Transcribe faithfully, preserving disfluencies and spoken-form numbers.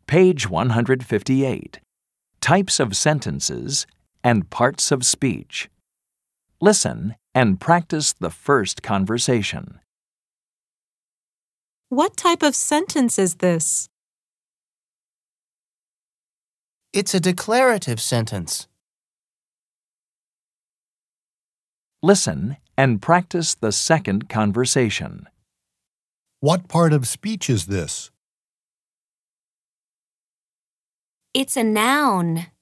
Page one hundred fifty-eight. Types of sentences and parts of speech. Listen and practice the first conversation. What type of sentence is this? It's a declarative sentence. Listen and practice the second conversation. What part of speech is this? It's a noun.